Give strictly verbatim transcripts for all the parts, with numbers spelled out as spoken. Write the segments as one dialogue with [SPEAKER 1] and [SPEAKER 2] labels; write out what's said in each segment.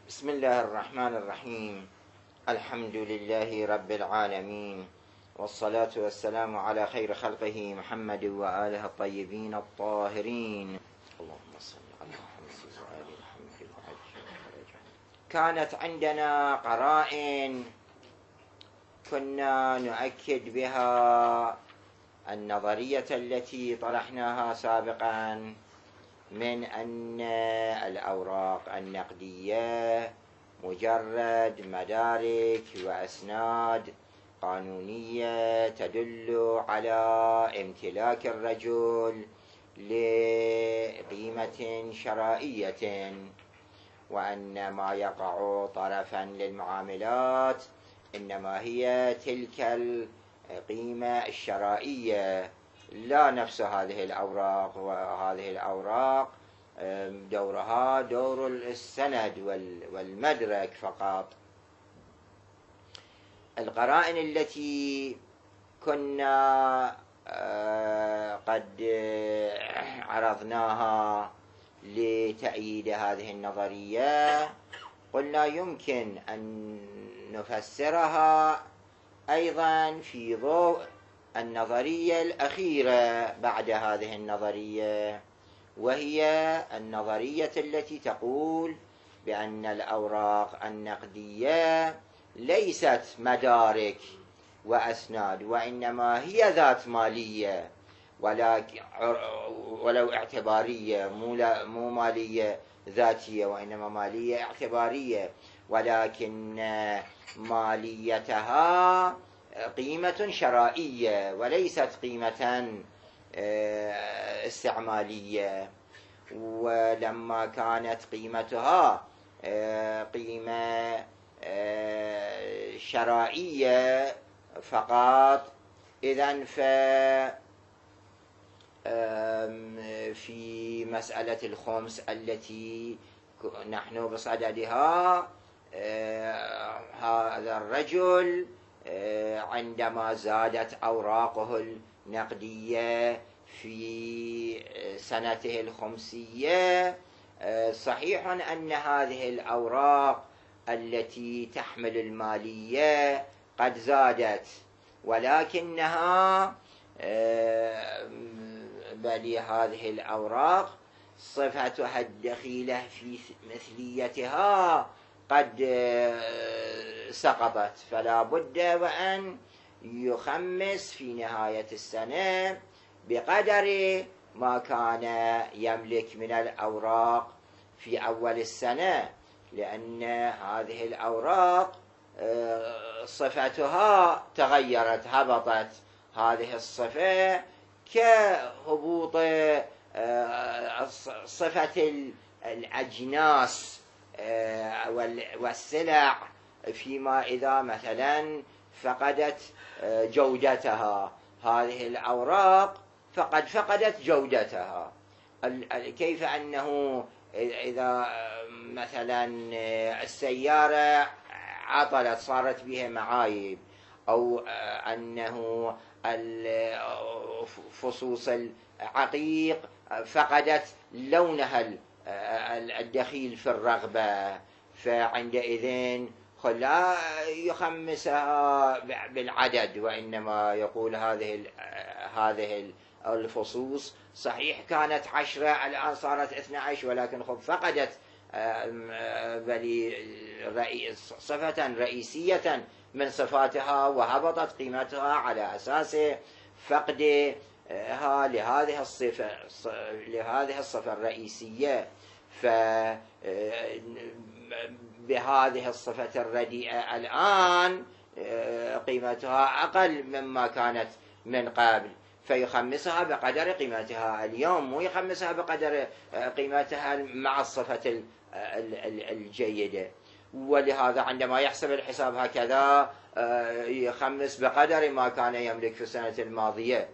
[SPEAKER 1] بسم الله الرحمن الرحيم. الحمد لله رب العالمين، والصلاة والسلام على خير خلقه محمد وآله الطيبين الطاهرين. اللهم صل على محمد وآل محمد وعجل. كانت عندنا قرائن كنا نؤكد بها النظرية التي طرحناها سابقا من أن الأوراق النقدية مجرد مدارك وأسناد قانونية تدل على امتلاك الرجل لقيمة شرائية، وأن ما يقع طرفا للمعاملات إنما هي تلك القيمة الشرائية لا نفس هذه الأوراق. وهذه الأوراق دورها دور السند والمدرك فقط. القرائن التي كنا قد عرضناها لتأييد هذه النظرية قلنا يمكن أن نفسرها أيضا في ضوء النظرية الأخيرة بعد هذه النظرية، وهي النظرية التي تقول بأن الأوراق النقدية ليست مدارك وأسناد، وإنما هي ذات مالية، ولكن ولو اعتبارية، مو مالية ذاتية وإنما مالية اعتبارية، ولكن ماليتها قيمة شرائية وليست قيمة استعمالية. ولما كانت قيمتها قيمة شرائية فقط، إذن ف في مسألة الخمس التي نحن بصددها، هذا الرجل عندما زادت أوراقه النقدية في سنته الخمسية، صحيح أن هذه الأوراق التي تحمل المالية قد زادت، ولكنها بل هذه الأوراق صفتها الدخيلة في مثليتها قد سقطت، فلا بد وأن يخمس في نهاية السنة بقدر ما كان يملك من الأوراق في أول السنة، لأن هذه الأوراق صفتها تغيرت، هبطت هذه الصفة كهبوط صفة الأجناس والسلع، فيما إذا مثلا فقدت جودتها هذه الأوراق فقد فقدت جودتها. كيف أنه إذا مثلا السيارة عطلت صارت بها معايب، أو أنه فصوص العقيق فقدت لونها الدخيل في الرغبة، فعندئذ لا يخمسها بالعدد، وإنما يقول هذه هذه الفصوص صحيح كانت عشرة الآن صارت اثنى عشر، ولكن خب فقدت صفة رئيسية من صفاتها وهبطت قيمتها على أساس فقدها لهذه الصفة لهذه الصفة الرئيسية. فبهذه الصفة الرديئة الآن قيمتها أقل مما كانت من قبل، فيخمسها بقدر قيمتها اليوم، مو يخمسها بقدر قيمتها مع الصفة الجيدة. ولهذا عندما يحسب الحساب هكذا يخمس بقدر ما كان يملك في السنة الماضية.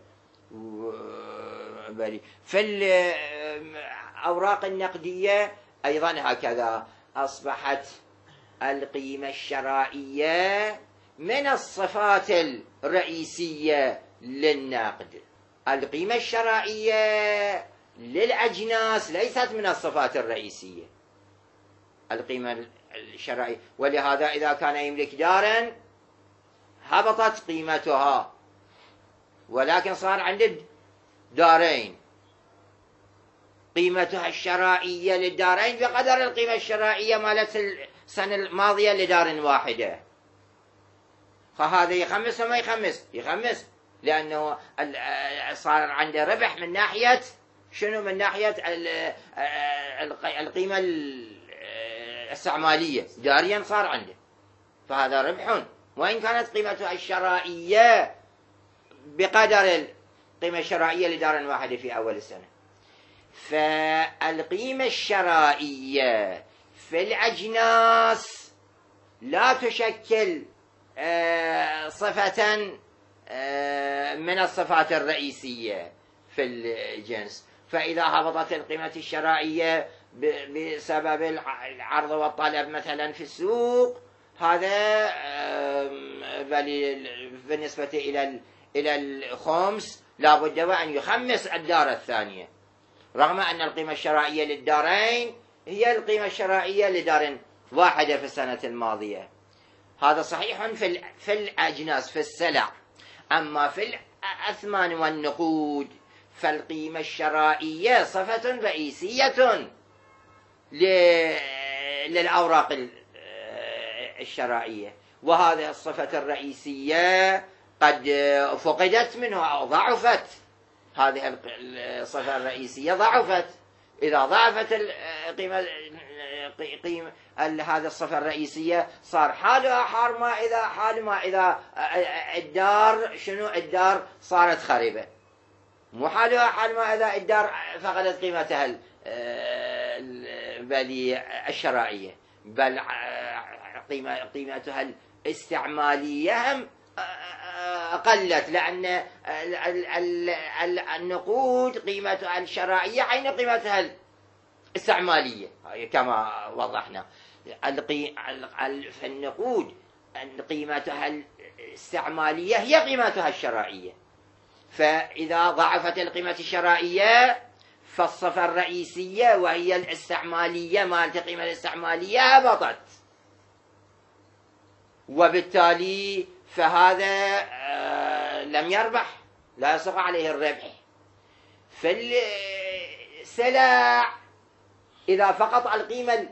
[SPEAKER 1] فالأوراق النقدية أيضا هكذا أصبحت القيمة الشرائية من الصفات الرئيسية للنقد. القيمة الشرائية للأجناس ليست من الصفات الرئيسية. القيمة الشرائية. ولهذا إذا كان يملك دارا هبطت قيمتها، ولكن صار عنده دارين، قيمتها الشرائية للدارين بقدر القيمة الشرائية مالت السنة الماضية لدار واحدة، فهذا يخمس وما يخمس؟ يخمس، لأنه صار عنده ربح من ناحية شنو؟ من ناحية القيمة الاستعمالية، داريا صار عنده، فهذا ربح، وإن كانت قيمتها الشرائية بقدر القيمة الشرائية لدار واحدة في أول السنة. فالقيمة الشرائية في الأجناس لا تشكل صفة من الصفات الرئيسية في الجنس، فإذا هبطت القيمة الشرائية بسبب العرض والطلب مثلا في السوق، هذا بالنسبة إلى إلى الخمس لا بد وأن يخمس الدار الثانية، رغم أن القيمة الشرائية للدارين هي القيمة الشرائية لدار واحدة في السنة الماضية. هذا صحيح في في الأجناس في السلع. أما في الأثمان والنقود فالقيمة الشرائية صفة رئيسية للأوراق الشرائية، وهذه الصفة الرئيسية قد فقدت منها أو ضعفت. هذه الصفة الرئيسية ضعفت، إذا ضعفت القيمة قيمة هذه الصفة الرئيسية صار حالها حال ما إذا حال ما إذا الدار شنو؟ الدار صارت خريبة، مو حالها حال ما إذا الدار فقدت قيمتها الشرائية، بل قيمة قيمتها الاستعمالية هم قلت، لأن النقود قيمتها الشرائية عين قيمتها الاستعمالية كما وضحنا. في النقود قيمتها الاستعمالية هي قيمتها الشرائية، فإذا ضعفت القيمة الشرائية فالصفة الرئيسية وهي الاستعمالية مالت القيمة الاستعمالية هبطت، وبالتالي فهذا لم يربح، لا يصح عليه الربح. في السلع إذا فقط القيمة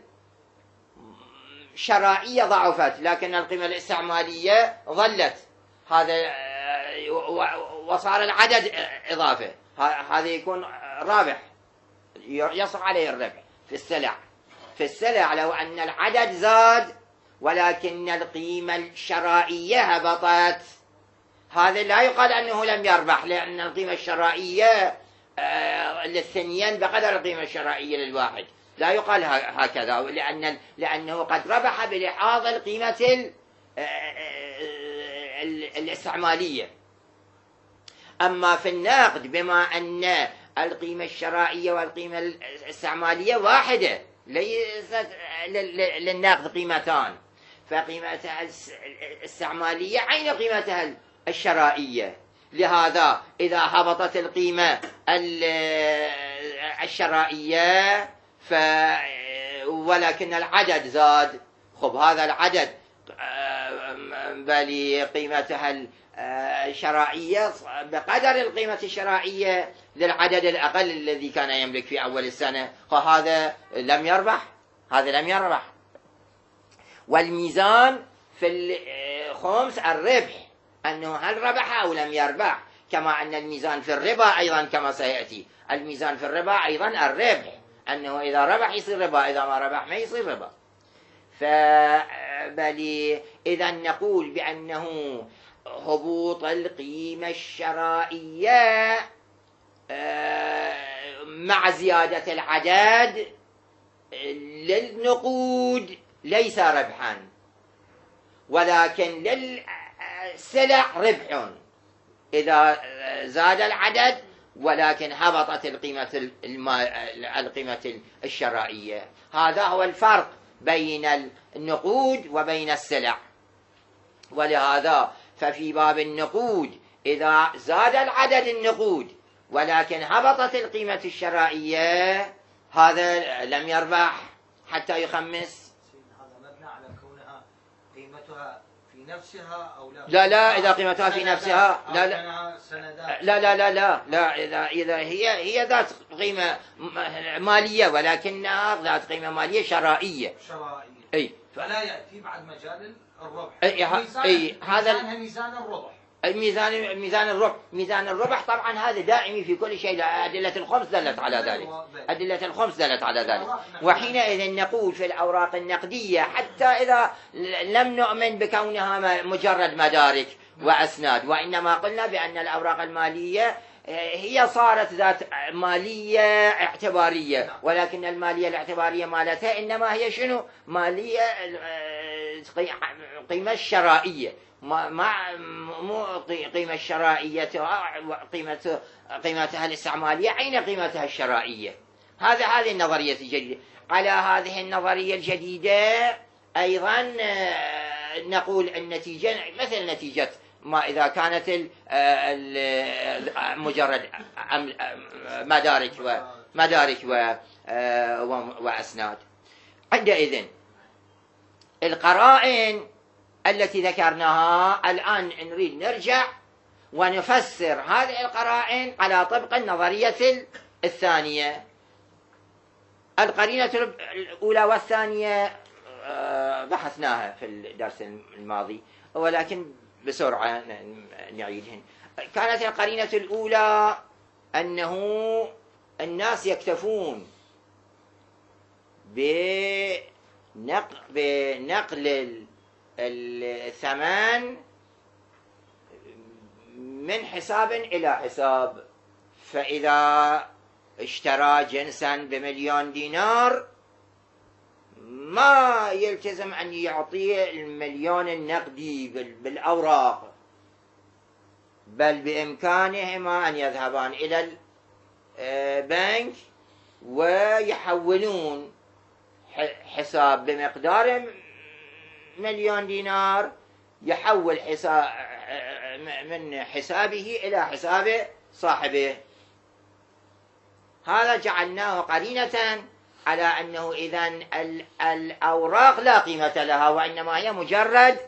[SPEAKER 1] الشرائية ضعفت لكن القيمة الاستعمالية ظلت، هذا وصار العدد إضافة، هذا يكون رابح، يصح عليه الربح. في السلع في السلع لو أن العدد زاد ولكن القيمة الشرائية هبطت، هذا لا يقال أنه لم يربح، لأن القيمة الشرائية للثنيين بقدر القيمة الشرائية للواحد، لا يقال هكذا، لأن لأنه قد ربح بلحاظ القيمة الاستعمالية. أما في النقد بما أن القيمة الشرائية والقيمة الاستعمالية واحدة، ليست للنقد قيمتان، فقيمتها الاستعمالية عين قيمتها الشرائية. لهذا إذا هبطت القيمة الشرائية ف ولكن العدد زاد، خب هذا العدد بل قيمتها الشرائية بقدر القيمة الشرائية للعدد الأقل الذي كان يملك في أول السنة، فهذا لم يربح، هذا لم يربح. والميزان في الخمس الربح، أنه هل ربح أو لم يربح، كما أن الميزان في الربا أيضا كما سيأتي، الميزان في الربا أيضا الربح، أنه إذا ربح يصير ربا، إذا ما ربح ما يصير ربا. فبل إذا نقول بأنه هبوط القيمة الشرائية مع زيادة العدد للنقود ليس ربحا، ولكن للسلع ربح إذا زاد العدد ولكن هبطت القيمة القيمة الشرائية. هذا هو الفرق بين النقود وبين السلع. ولهذا ففي باب النقود إذا زاد العدد النقود ولكن هبطت القيمة الشرائية هذا لم يربح حتى يخمس،
[SPEAKER 2] قيمتها في نفسها أو لا؟
[SPEAKER 1] لا لا إذا قيمتها في نفسها لا لا لا لا لا لا, لا إذا إذا هي هي ذات قيمة مالية ولكنها ذات قيمة مالية شرائية.
[SPEAKER 2] شرائية.
[SPEAKER 1] أي.
[SPEAKER 2] فلا يأتي بعد مجال الربح.
[SPEAKER 1] أي, أي هذا
[SPEAKER 2] ميزان الربح.
[SPEAKER 1] الميزان ميزان الربح ميزان الربح طبعا هذا دائمي في كل شيء. أدلة الخمس دلت على ذلك. أدلة الخمس دلت على ذلك. وحينئذ نقول في الأوراق النقدية حتى إذا لم نؤمن بكونها مجرد مدارك وأسناد، وإنما قلنا بأن الأوراق المالية هي صارت ذات مالية اعتبارية، ولكن المالية الاعتبارية مالتها إنما هي شنو؟ مالية قيمة الشرائية، ما مو قيمة الشرائية قيمة قيمتها الاستعمالية عين قيمتها الشرائية. هذا هذه النظرية الجديدة. على هذه النظرية الجديدة أيضا نقول النتيجة مثل نتيجة ما إذا كانت مجرد مدارك ومدارك وأسناد. عندئذ القرائن التي ذكرناها الآن نريد نرجع ونفسر هذه القرائن على طبق النظرية الثانية. القرينة الأولى والثانية بحثناها في الدرس الماضي ولكن بسرعة نعيدهن. كانت القرينة الأولى أنه الناس يكتفون بنقل, بنقل الثمن من حساب إلى حساب، فإذا اشترى جنسا بمليون دينار ما يلتزم أن يعطيه المليون النقدي بالأوراق، بل بإمكانهما أن يذهبان إلى البنك ويحولون حساب بمقدار مليون دينار، يحول حساب من حسابه إلى حساب صاحبه. هذا جعلناه قرينة على أنه إذن الأوراق لا قيمة لها وإنما هي مجرد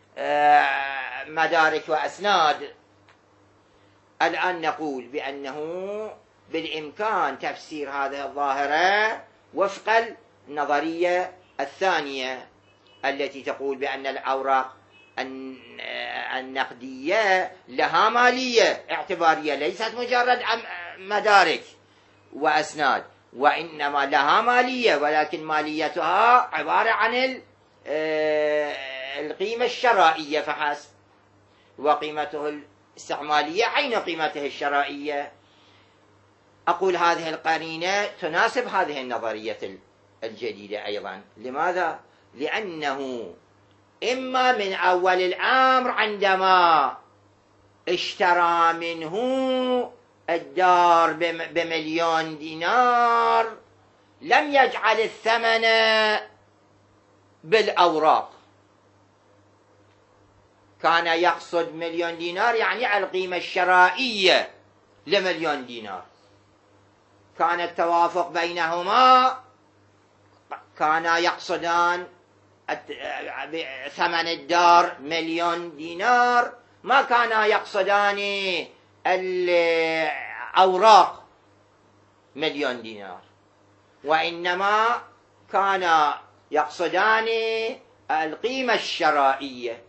[SPEAKER 1] مدارك وأسناد. الآن نقول بأنه بالإمكان تفسير هذه الظاهرة وفق النظرية الثانية التي تقول بأن الأوراق النقدية لها مالية اعتبارية، ليست مجرد مدارك وأسناد، وإنما لها مالية ولكن ماليتها عبارة عن القيمة الشرائية فحسب، وقيمته الاستعمالية عين قيمته الشرائية. أقول هذه القرينة تناسب هذه النظرية الجديدة أيضا. لماذا؟ لأنه إما من أول الأمر عندما اشترى منه الدار بمليون دينار لم يجعل الثمن بالأوراق، كان يقصد مليون دينار يعني القيمة الشرائية لمليون دينار، كان التوافق بينهما، كانا يقصدان ثمن الدار مليون دينار، ما كانا يقصدان الأوراق مليون دينار، وإنما كانا يقصدان القيمة الشرائية.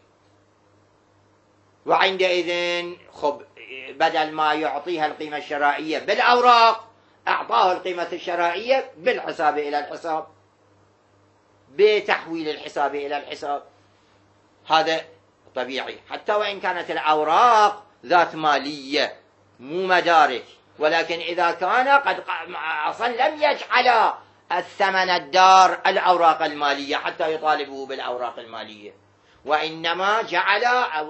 [SPEAKER 1] وعندئذ خب بدل ما يعطيها القيمة الشرائية بالأوراق أعطاه القيمة الشرائية بالحساب إلى الحساب، بتحويل الحساب إلى الحساب. هذا طبيعي حتى وإن كانت الأوراق ذات مالية مو مدارك، ولكن إذا كان قد أصلا لم يجعل الثمن الدار الأوراق المالية حتى يطالبه بالأوراق المالية، وإنما جعل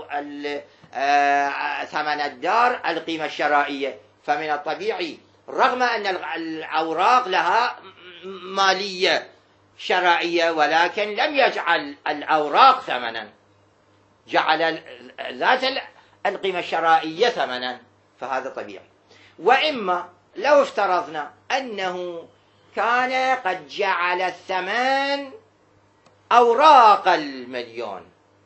[SPEAKER 1] ثمن الدار القيمة الشرائية. فمن الطبيعي رغم أن الأوراق لها مالية شرائية ولكن لم يجعل الأوراق ثمنا، جعل ذات القيمة الشرائية ثمنا، فهذا طبيعي. وإما لو افترضنا أنه كان قد جعل الثمن أوراق المليون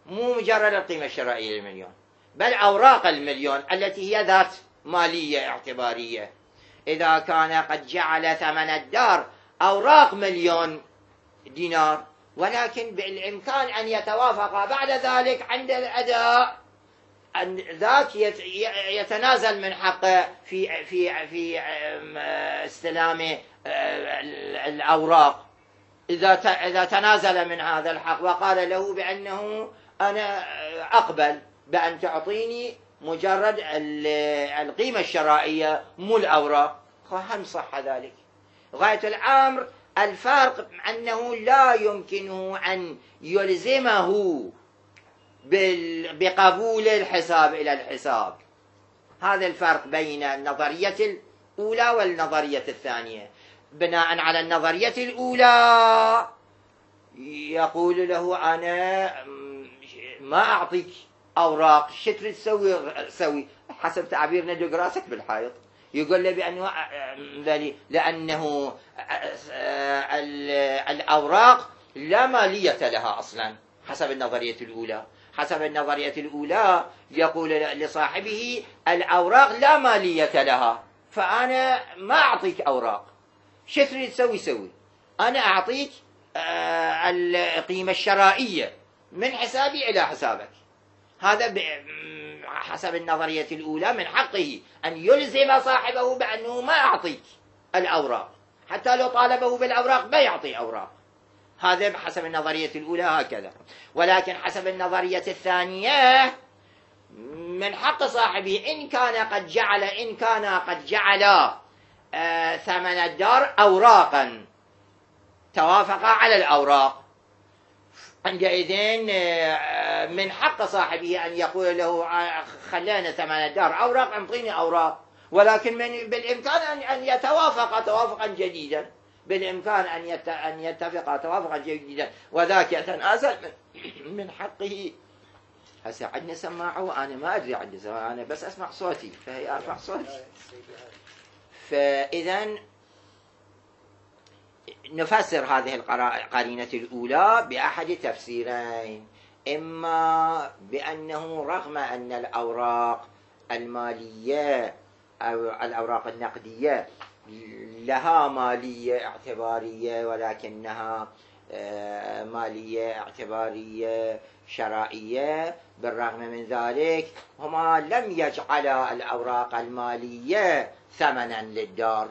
[SPEAKER 1] مو مجرد القيمة الشرائية للمليون، بل أوراق المليون التي هي ذات مالية اعتبارية. إذا كان قد جعل ثمن الدار أوراق مليون دينار، ولكن بالإمكان أن يتوافق بعد ذلك عند الأداء أن ذاك يتنازل من حقه في في في استلام الأوراق. إذا إذا تنازل من هذا الحق وقال له بأنه أنا أقبل بأن تعطيني مجرد القيمة الشرائية مو الأوراق، هم صح ذلك. غاية الأمر الفرق أنه لا يمكنه أن يلزمه بقبول الحساب إلى الحساب. هذا الفرق بين النظرية الأولى والنظرية الثانية. بناء على النظرية الأولى يقول له أنا ما أعطيك أوراق، شو تريد تسوي سوي حسب تعبير ندق راسك بالحائط. يقول له بأنه لأنه الأوراق لا مالية لها أصلا حسب النظرية الأولى. حسب النظرية الأولى يقول لصاحبه الأوراق لا مالية لها، فأنا ما أعطيك أوراق، شو تريد تسوي سوي، أنا أعطيك القيمة الشرائية من حسابي إلى حسابك. هذا حسب النظرية الأولى من حقه أن يلزم صاحبه بأنه ما أعطيك الأوراق، حتى لو طالبه بالأوراق ما يعطي أوراق. هذا حسب النظرية الأولى هكذا. ولكن حسب النظرية الثانية من حق صاحبه إن كان قد جعل إن كان قد جعل آه ثمن الدار أوراقا، توافق على الأوراق، عندئذ آه من حق صاحبه أن يقول له آه خلينا ثمن الدار أوراق، أعطيني أوراق، ولكن من بالإمكان أن أن يتوافق توافقا جديدا، بالإمكان أن أن يتفق توافقا جديدا، وذاك يتنازل من حقه. هسه عندنا سماعة وأنا ما أدري عندي سماعة، أنا بس أسمع صوتي فهي أرفع صوتي. فإذا نفسر هذه القرينة الأولى بأحد تفسيرين: إما بأنه رغم أن الأوراق المالية أو الأوراق النقدية لها مالية اعتبارية، ولكنها مالية اعتبارية شرائية، بالرغم من ذلك هما لم يجعلا الأوراق المالية ثمنا للدار،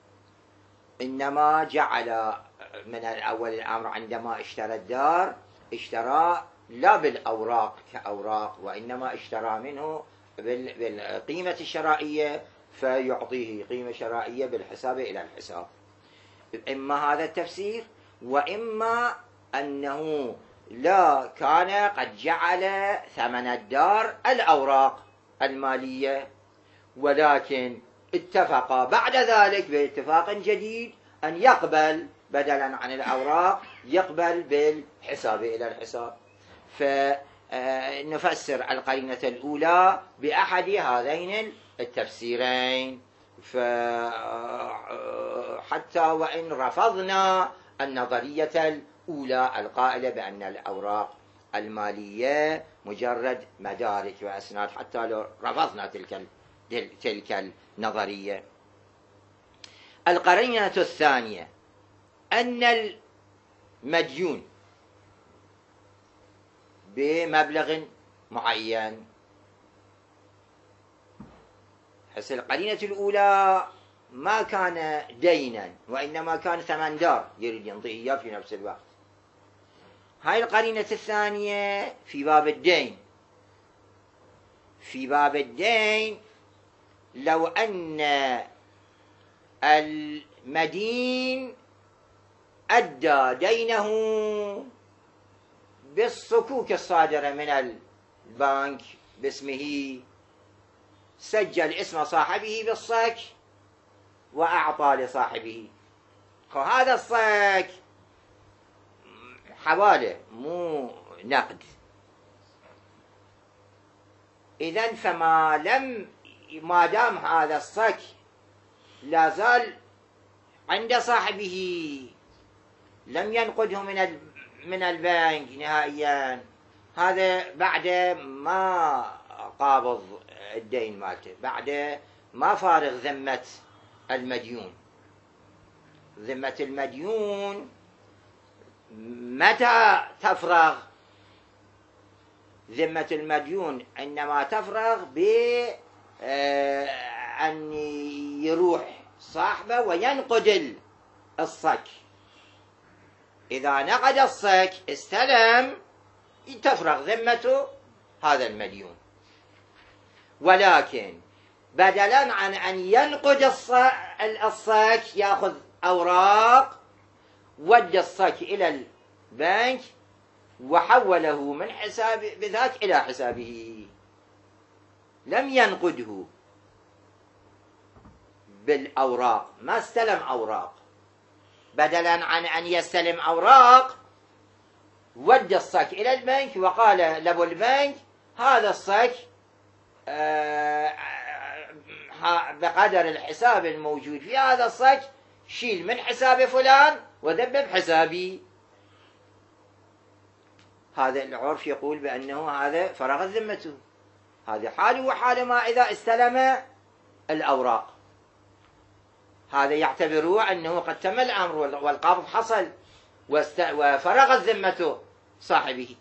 [SPEAKER 1] إنما جعل من الأول الأمر عندما اشترى الدار اشترى لا بالأوراق كأوراق، وإنما اشترى منه بالقيمة الشرائية، فيعطيه قيمة شرائية بالحساب إلى الحساب. إما هذا التفسير، وإما أنه لا كان قد جعل ثمن الدار الأوراق المالية، ولكن اتفق بعد ذلك باتفاق جديد أن يقبل بدلا عن الأوراق يقبل بالحساب إلى الحساب. فنفسر القرينة الأولى بأحد هذين التفسيرين، حتى وإن رفضنا النظرية الأولى القائلة بأن الأوراق المالية مجرد مدارك وأسناد، حتى لو رفضنا تلك تلك النظرية. القرينة الثانية أن المديون بمبلغ معين، حيث القرينة الأولى ما كان دينا وإنما كان ثمن دار يريد ينطيه إياه في نفس الوقت. هاي القرينة الثانية في باب الدين. في باب الدين لو أن المدين أدى دينه بالصكوك الصادرة من البنك باسمه، سجل اسم صاحبه بالصك وأعطى لصاحبه، هذا الصك حوالة مو نقد. إذن فما لم ما دام هذا الصك لا زال عند صاحبه لم ينقده من من البنك نهائيا، هذا بعد ما قابض الدين مالته، بعد ما فارغ ذمة المديون. ذمة المديون متى تفرغ؟ ذمة المديون إنما تفرغ بأن يروح صاحبه وينقد الصك. إذا نقد الصك استلم، تفرغ ذمته هذا المديون. ولكن بدلا عن أن ينقد الصك يأخذ أوراق، ودى الصك إلى البنك وحوله من حساب بذاك إلى حسابه، لم ينقده بالأوراق، ما استلم أوراق. بدلا عن أن يستلم أوراق ودى الصك إلى البنك وقال لابو البنك هذا الصك بقدر الحساب الموجود في هذا الصك شيل من حساب فلان وذب بحسابي. هذا العرف يقول بأنه هذا فرغت ذمته. هذه حاله وحال ما إذا استلم الأوراق، هذا يعتبروه أنه قد تم الأمر والقبض حصل وفرغت ذمته صاحبه.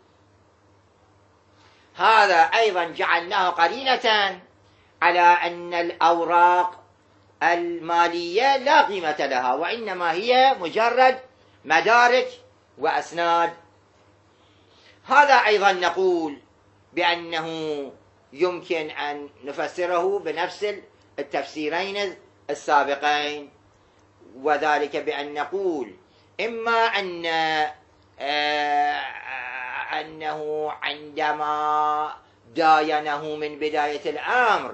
[SPEAKER 1] هذا أيضا جعلناه قرينة على أن الأوراق المالية لا قيمة لها، وإنما هي مجرد مدارك وأسناد. هذا أيضا نقول بأنه يمكن أن نفسره بنفس التفسيرين السابقين، وذلك بأن نقول إما أن أنه عندما داينه من بداية الأمر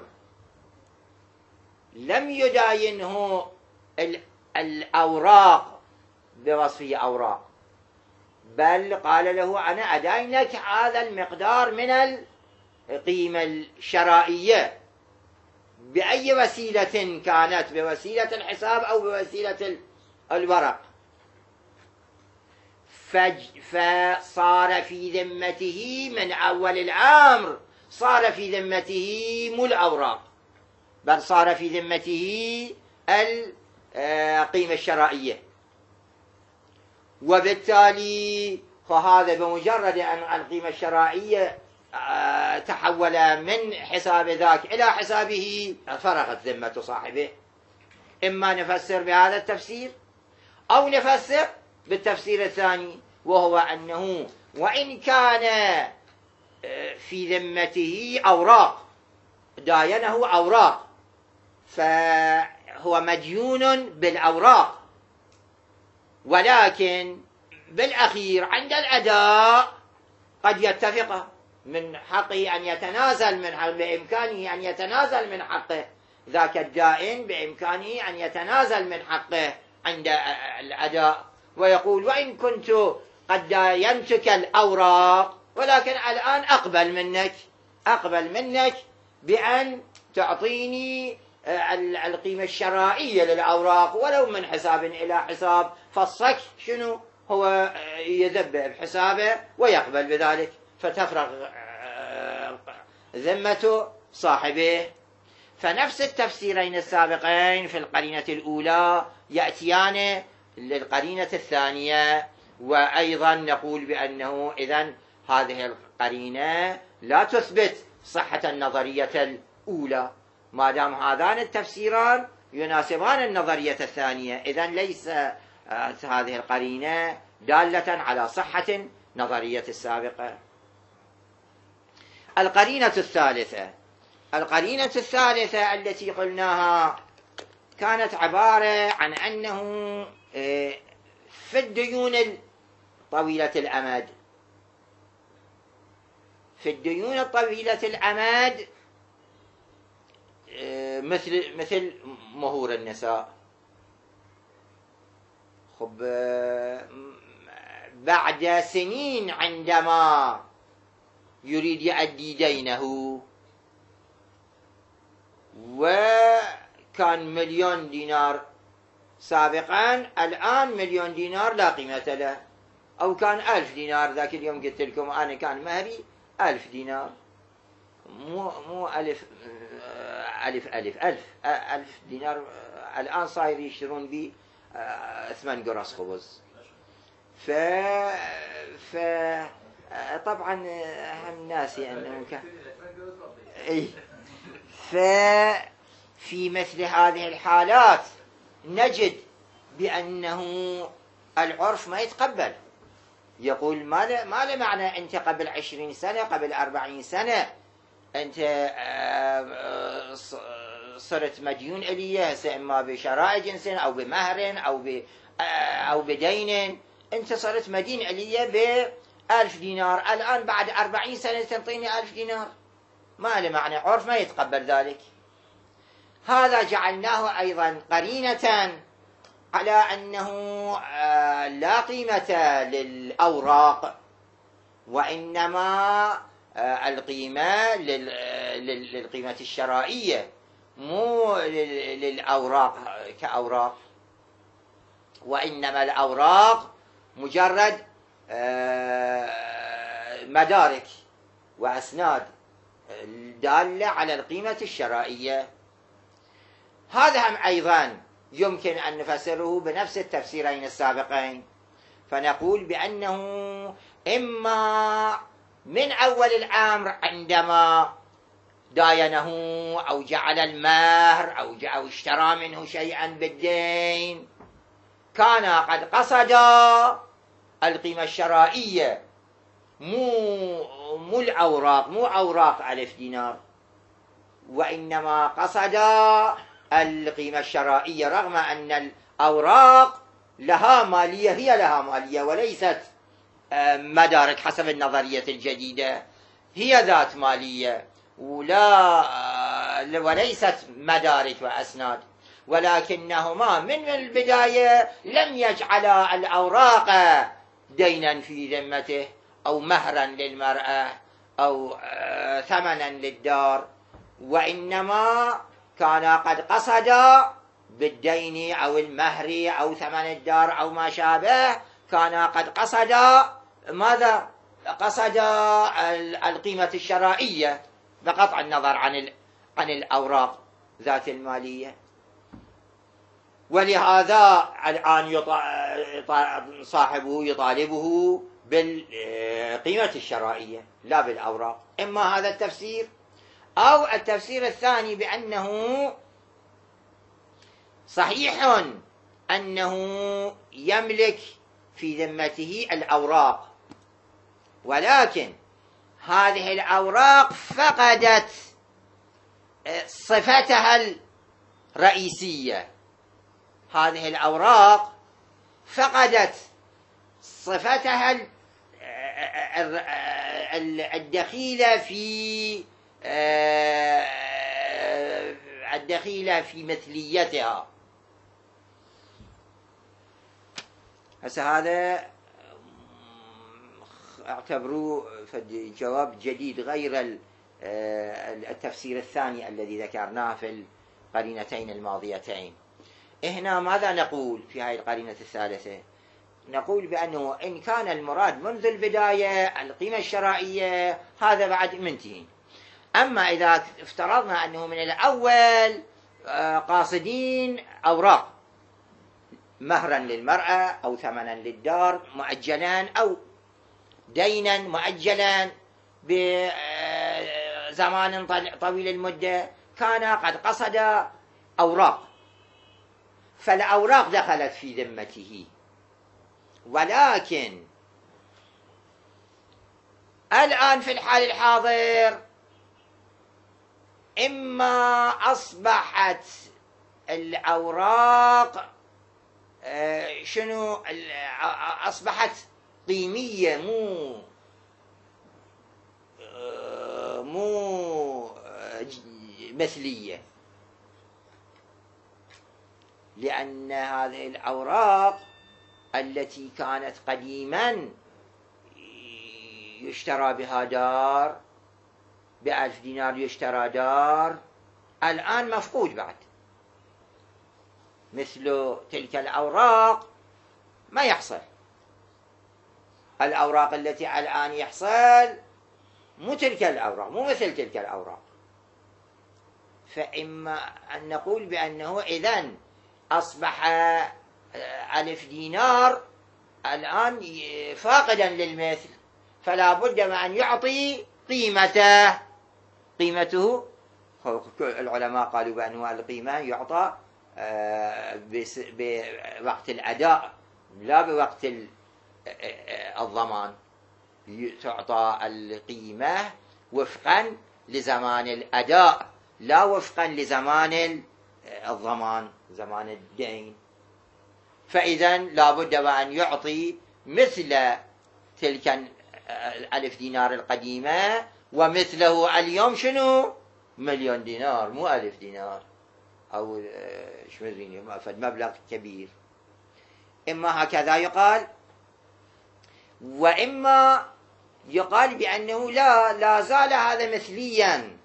[SPEAKER 1] لم يداينه الأوراق بوصفه أوراق، بل قال له أنا أداينك هذا المقدار من القيمة الشرائية بأي وسيلة كانت، بوسيلة الحساب أو بوسيلة الورق. فصار في ذمته من أول الأمر، صار في ذمته مو الأوراق، بل صار في ذمته القيمة الشرائية. وبالتالي فهذا بمجرد أن القيمة الشرائية تحول من حساب ذاك إلى حسابه فرغت ذمة صاحبه. إما نفسر بهذا التفسير أو نفسر بالتفسير الثاني، وهو أنه وإن كان في ذمته أوراق، داينه أوراق، فهو مديون بالأوراق، ولكن بالأخير عند الأداء قد يتفق من حقه أن يتنازل من حقه، بإمكانه أن يتنازل من حقه، ذاك الدائن بإمكانه أن يتنازل من حقه عند الأداء ويقول وإن كنت قد داينتك الأوراق ولكن الآن أقبل منك أقبل منك بأن تعطيني القيمة الشرائية للأوراق ولو من حساب إلى حساب. فالصك شنو هو؟ يذب بحسابه ويقبل بذلك، فتفرغ ذمة صاحبه. فنفس التفسيرين السابقين في القرينة الأولى يأتيان للقرينة الثانية. وأيضا نقول بأنه إذن هذه القرينة لا تثبت صحة النظرية الأولى، ما دام هذان التفسيران يناسبان النظرية الثانية، إذن ليس هذه القرينة دالة على صحة نظرية السابقة. القرينة الثالثة القرينة الثالثة التي قلناها كانت عبارة عن أنه في الديون طويلة الأمد في الديون الطويلة الأمد مثل مثل مهور النساء. خب بعد سنين عندما يريد يؤدي دينه وكان مليون دينار سابقا، الآن مليون دينار لا قيمة له، أو كان ألف دينار. ذاك اليوم قلت لكم أنا كان مهري ألف دينار، مو مو ألف ألف ألف ألف ألف دينار. الآن صاير يشترون بي ثمان قرص خبز. ف ف طبعا هم ناسي أنه كان إيه. ففي مثل هذه الحالات نجد بأنه العرف ما يتقبل. يقول ما له ما له معنى أنت قبل عشرين سنة قبل أربعين سنة أنت صرت مديون إلي، هسه إما بشراء جنس أو بمهر أو ب أو بدين، أنت صرت مدين إلي بألف دينار، الآن بعد أربعين سنة تنطيني ألف دينار. ما له معنى، عرف ما يتقبل ذلك. هذا جعلناه أيضا قرينة على أنه لا قيمة للأوراق، وإنما القيمة للقيمة الشرائية مو للأوراق كأوراق، وإنما الأوراق مجرد مدارك وأسناد دالة على القيمة الشرائية. هذا هم أيضا يمكن أن نفسره بنفس التفسيرين السابقين، فنقول بأنه إما من أول الأمر عندما داينه أو جعل المهر أو أو اشترى منه شيئا بالدين كان قد قصد القيمة الشرائية، مو مو الأوراق، مو أوراق ألف دينار، وإنما قصد القيمة الشرائية، رغم أن الأوراق لها مالية، هي لها مالية وليست مدارك حسب النظرية الجديدة، هي ذات مالية ولا وليست مدارك وأسناد، ولكنهما من البداية لم يجعلا الأوراق دينا في ذمته أو مهرا للمرأة أو ثمنا للدار، وإنما كان قد قصد بالدين أو المهر أو ثمن الدار أو ما شابه، كان قد قصد ماذا؟ قصد القيمة الشرائية بقطع النظر عن عن الأوراق ذات المالية. ولهذا الآن صاحبه يطالبه بالقيمة الشرائية لا بالأوراق. إما هذا التفسير أو التفسير الثاني بأنه صحيح أنه يملك في ذمته الأوراق، ولكن هذه الأوراق فقدت صفتها الرئيسية، هذه الأوراق فقدت صفتها الدخيلة في الدخيلة في مثليتها. هسه هذا اعتبروه جواب جديد غير التفسير الثاني الذي ذكرناه في القرينتين الماضيتين. هنا ماذا نقول في هذه القرينة الثالثة؟ نقول بأنه إن كان المراد منذ البداية القيمة الشرائية هذا بعد منتهي. أما إذا افترضنا أنه من الأول قاصدين أوراق مهرا للمرأة أو ثمنا للدار مؤجلا أو دينا مؤجلا بزمان طويل المدة، كان قد قصد أوراق، فالأوراق دخلت في ذمته. ولكن الآن في الحال الحاضر إما أصبحت الأوراق شنو أصبحت قيمية مو مو مثلية، لأن هذه الأوراق التي كانت قديما يشترى بها دار، بألف دينار يشترى دار، الآن مفقود بعد. مثل تلك الأوراق ما يحصل. الأوراق التي الآن يحصل مو تلك الأوراق، مو مثل تلك الأوراق. فإما أن نقول بأنه إذن أصبح ألف دينار الآن فاقدا للمثل، فلا بد من أن يعطي قيمته. قيمته العلماء قالوا بأنه القيمة يعطى بوقت الأداء لا بوقت الضمان. تعطى القيمة وفقا لزمان الأداء لا وفقا لزمان الضمان، زمان الدين. فإذا لا بد وأن يعطي مثل تلك الألف دينار القديمة، ومثله اليوم شنو؟ مليون دينار، مو ألف دينار أو شمريني فالمبلغ كبير. إما هكذا يقال، وإما يقال بأنه لا لا زال هذا مثليا،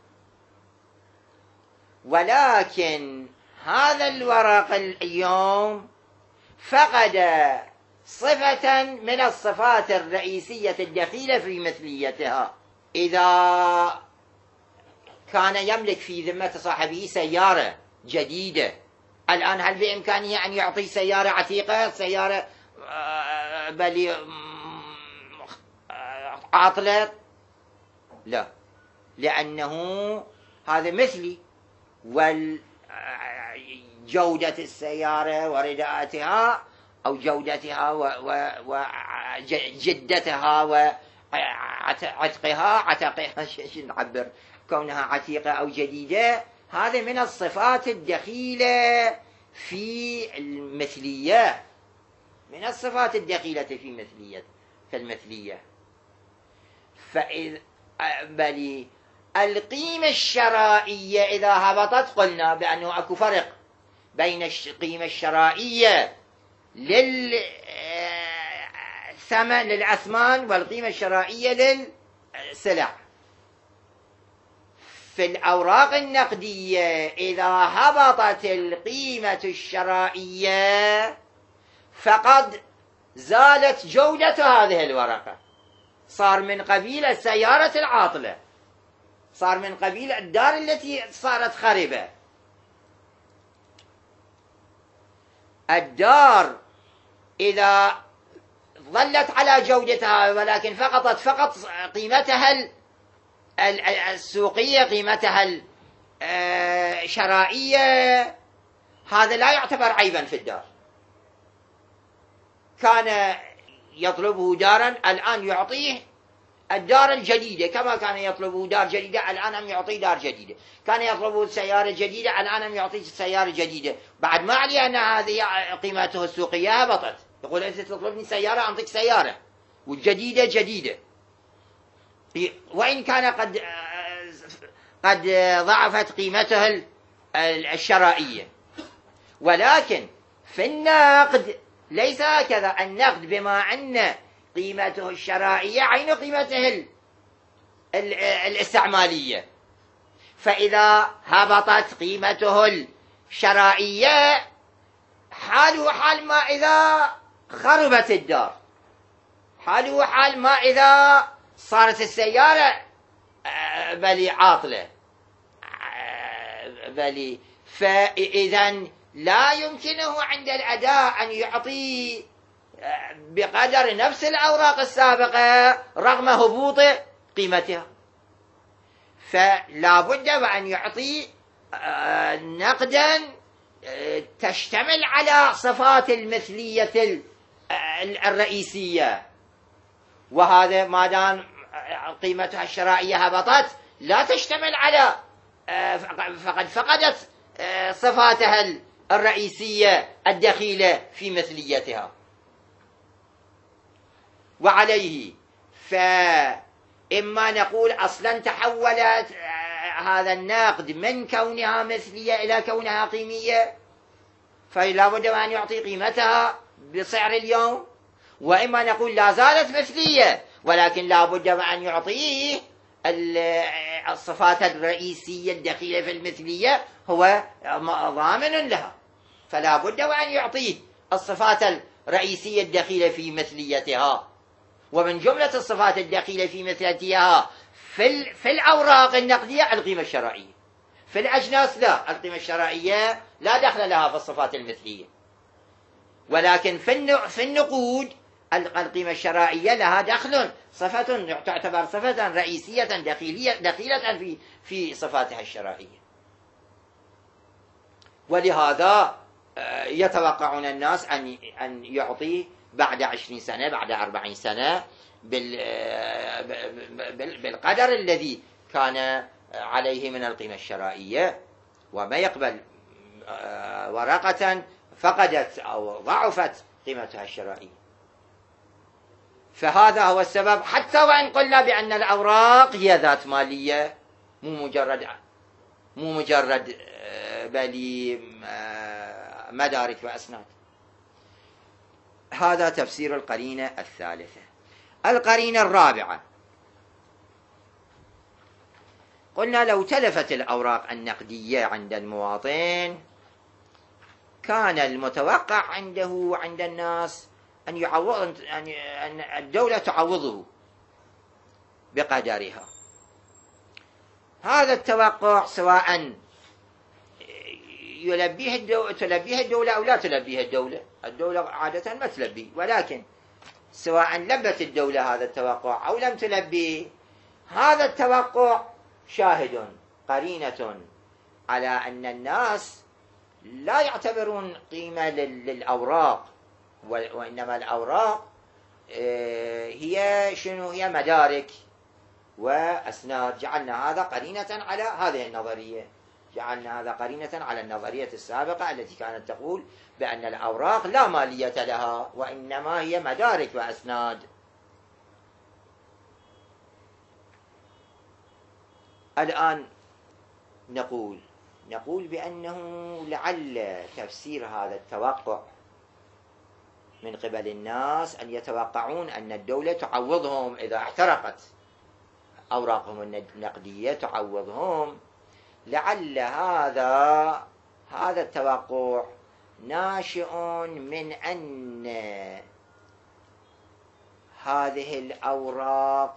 [SPEAKER 1] ولكن هذا الورق اليوم فقد صفة من الصفات الرئيسية الدخيلة في مثليتها. إذا كان يملك في ذمة صاحبه سيارة جديدة، الآن هل بإمكانه أن يعطي سيارة عتيقة، سيارة بل عاطلة؟ لا، لأنه هذا مثلي، والجودة السيارة ورداءتها أو جودتها وجدتها وعتقها عتقها شو نعبر، كونها عتيقة أو جديدة، هذا من الصفات الدخيلة في المثلية، من الصفات الدخيلة في مثلية في المثلية. فإذا بل القيمة الشرائية إذا هبطت، قلنا بأنه أكو فرق بين القيمة الشرائية للثمن للأثمان والقيمة الشرائية للسلع. في الأوراق النقدية إذا هبطت القيمة الشرائية فقد زالت جودة هذه الورقة، صار من قبيل السيارة العاطلة، صار من قبيل الدار التي صارت خربة. الدار إذا ظلت على جودتها ولكن فقطت فقط قيمتها السوقية، قيمتها الشرائية، هذا لا يعتبر عيبا في الدار. كان يطلبه دارا الآن يعطيه الدار الجديدة، كما كان يطلبه دار جديدة الآن هم يعطيه دار جديدة، كان يطلبه سيارة جديدة الآن هم يعطيه سيارة جديدة، بعد ما عليه أن هذه قيمته السوقية هبطت، يقول أنت تطلبني سيارة أعطيك سيارة، والجديدة جديدة، وإن كان قد قد ضعفت قيمتها الشرائية. ولكن في النقد ليس هكذا، النقد بما أن قيمته الشرائية عين قيمته الاستعمالية، فإذا هبطت قيمته الشرائية حاله حال ما إذا خربت الدار، حاله حال ما إذا صارت السيارة بل عاطلة بل. فإذا لا يمكنه عند الأداء أن يعطي بقدر نفس الأوراق السابقة رغم هبوط قيمتها، فلا بد وأن يعطي نقدا تشتمل على صفات المثلية الرئيسية، وهذا ما دام قيمتها الشرائية هبطت لا تشتمل على، فقد فقدت صفاتها الرئيسية الدخيلة في مثليتها. وعليه فإما نقول أصلا تحولت هذا النقد من كونها مثلية إلى كونها قيمية، فلا بد أن يعطي قيمتها بسعر اليوم، وإما نقول لا زالت مثلية ولكن لا بد أن يعطيه الصفات الرئيسية الدخيلة في المثلية، هو ضامن لها، فلا بد أن يعطيه الصفات الرئيسية الدخيلة في مثليتها. ومن جملة الصفات الدخيلة في مثلتها في, في الأوراق النقدية القيمة الشرائية. في الأجناس لا، القيمة الشرائية لا دخل لها في الصفات المثلية، ولكن في النقود القيمة الشرائية لها دخل، صفة تعتبر صفة رئيسية دخيلية دخيلة في في صفاتها الشرائية. ولهذا يتوقعون الناس أن أن يعطي بعد عشرين سنة بعد أربعين سنة بالقدر الذي كان عليه من القيمة الشرائية، وما يقبل ورقة فقدت أو ضعفت قيمتها الشرائية. فهذا هو السبب، حتى وإن قلنا بأن الأوراق هي ذات مالية، مو مجرد مو مجرد بل مدارك وأسناد. هذا تفسير القرينة الثالثة. القرينة الرابعة، قلنا لو تلفت الأوراق النقدية عند المواطن كان المتوقع عنده وعند الناس أن يعوض أن الدولة تعوضه بقدرها. هذا التوقع سواء يلبيه الدولة تلبيه الدولة أو لا تلبيه الدولة، الدولة عادة ما تلبيه، ولكن سواء لبت الدولة هذا التوقع أو لم تلبيه، هذا التوقع شاهد قرينة على أن الناس لا يعتبرون قيمة للأوراق، وإنما الأوراق هي شنو؟ هي مدارك وأسناد. جعلنا هذا قرينة على هذه النظرية، جعلنا هذا قرينة على النظرية السابقة التي كانت تقول بأن الأوراق لا مالية لها وإنما هي مدارك وأسناد. الآن نقول نقول بأنه لعل تفسير هذا التوقع من قبل الناس أن يتوقعون أن الدولة تعوضهم إذا احترقت أوراقهم النقدية، تعوضهم. لعل هذا هذا التوقع ناشئ من أن هذه الأوراق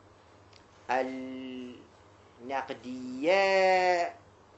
[SPEAKER 1] النقدية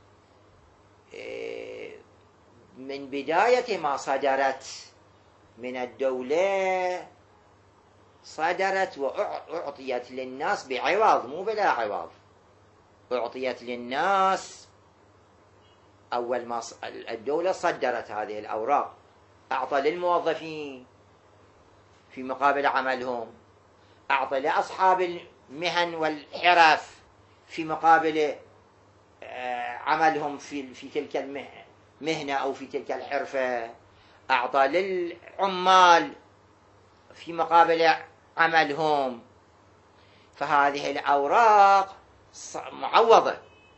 [SPEAKER 1] من بداية ما صدرت من الدولة صدرت وأعطيت للناس بعوض، مو بلا عوض، أعطيت للناس. أول ما الدولة صدرت هذه الأوراق أعطى للموظفين في مقابل عملهم، أعطى لأصحاب المهن والحرف في مقابل عملهم في في تلك المهنة أو في تلك الحرفة، أعطى للعمال في مقابل عملهم. فهذه الأوراق معوضة،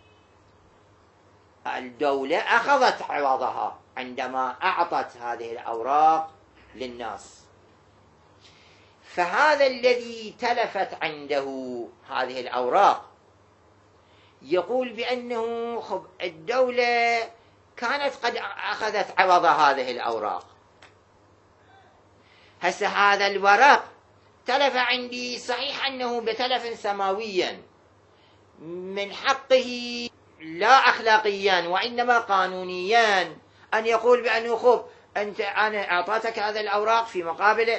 [SPEAKER 1] الدولة أخذت عوضها عندما أعطت هذه الأوراق للناس. فهذا الذي تلفت عنده هذه الأوراق يقول بأنه خب الدولة كانت قد أخذت عوض هذه الأوراق، هسه هذا الورق تلف عندي، صحيح أنه بتلف سماويا من حقه لا أخلاقيا وإنما قانونيا أن يقول بأنه خب أنت أنا أعطيتك هذه الأوراق في مقابل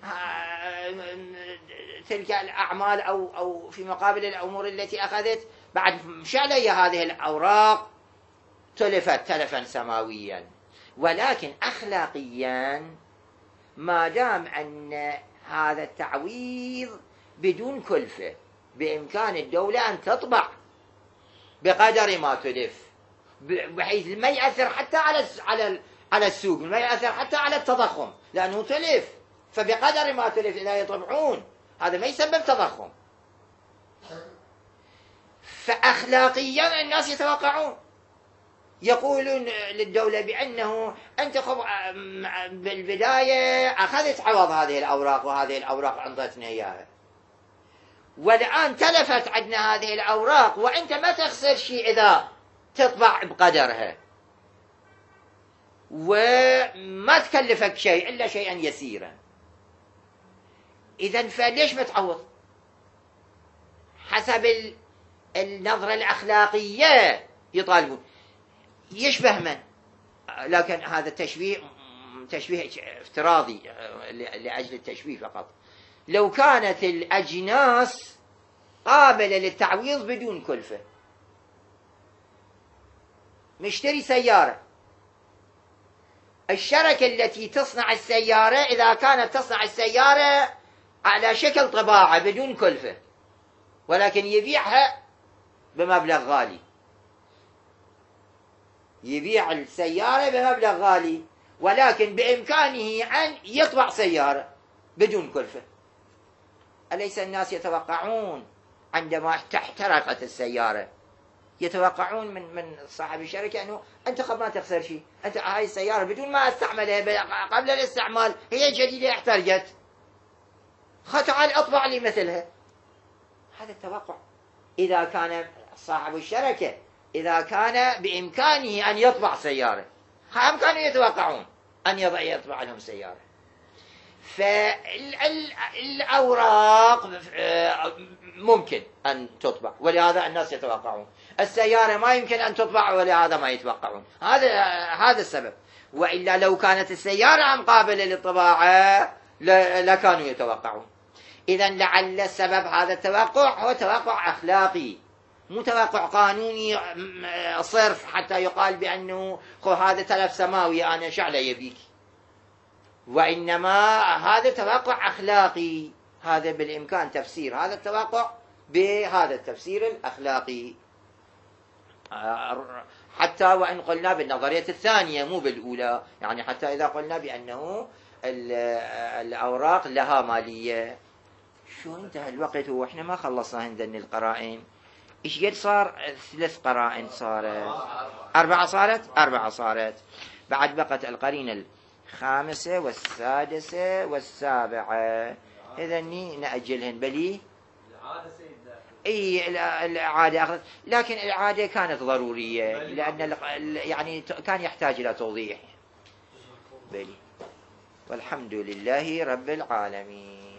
[SPEAKER 1] تلك الأعمال أو أو في مقابل الأمور التي أخذت، بعد مش علي هذه الأوراق تلفت تلفا سماويا، ولكن أخلاقيا ما دام أن هذا التعويض بدون كلفة بإمكان الدولة أن تطبع بقدر ما تلف، بحيث ما يأثر حتى على على على السوق، ما يأثر حتى على التضخم، لأنه تلف، فبقدر ما تلف إذا يطبعون هذا ما يسبب تضخم. فأخلاقيا الناس يتوقعون، يقولون للدولة بأنه أنت بالبداية أخذت عوض هذه الأوراق وهذه الأوراق أعطتنا إياها، والآن تلفت عندنا هذه الأوراق وأنت ما تخسر شيء إذا تطبع بقدرها، وما تكلفك شيء إلا شيئا يسيرا. إذن فليش ما تعوض؟ حسب النظرة الأخلاقية يطالبون. يشبه من؟ لكن هذا التشبيه تشبيه افتراضي لأجل التشبيه فقط. لو كانت الأجناس قابلة للتعويض بدون كلفة، مشتري سيارة، الشركة التي تصنع السيارة إذا كانت تصنع السيارة على شكل طباعة بدون كلفة، ولكن يبيعها بمبلغ غالي، يبيع السيارة بمبلغ غالي، ولكن بإمكانه أن يطبع سيارة بدون كلفة. أليس الناس يتوقعون عندما احترقت السيارة يتوقعون من من صاحب الشركة أنه أنت قبل ما تخسر شيء، أنت هاي السيارة بدون ما استعملها قبل الاستعمال هي جديدة احترقت، تعال أطبع لي مثلها. هذا التوقع. إذا كان صاحب الشركة إذا كان بإمكانه أن يطبع سيارة، هم كانوا يتوقعون أن يطبع لهم سيارة. فالأوراق ممكن أن تطبع ولهذا الناس يتوقعون، السيارة ما يمكن أن تطبع ولهذا ما يتوقعون. هذا هذا السبب. وإلا لو كانت السيارة قابلة للطباعة لكانوا يتوقعون. إذن لعل السبب هذا التوقع هو توقع أخلاقي، مو توقع قانوني صرف حتى يقال بأنه هذا تلف سماوي أنا شعله يبيك، وإنما هذا توقع أخلاقي. هذا بالإمكان تفسير هذا التوقع بهذا التفسير الأخلاقي، حتى وإن قلنا بالنظرية الثانية مو بالأولى، يعني حتى إذا قلنا بأنه الأوراق لها مالية. شو انتهى الوقت وإحنا ما خلصنا عندنا القرائن. إيش قد صار؟ ثلاث قرائن صارت، أربعة صارت أربعة صارت بعد بقت القرينة الخامسة والسادسة والسابعة. إذن نأجلهن. بلي اي الإعادة أخذ، لكن الإعادة كانت ضرورية لأن يعني كان يحتاج إلى توضيح. بلي. والحمد لله رب العالمين.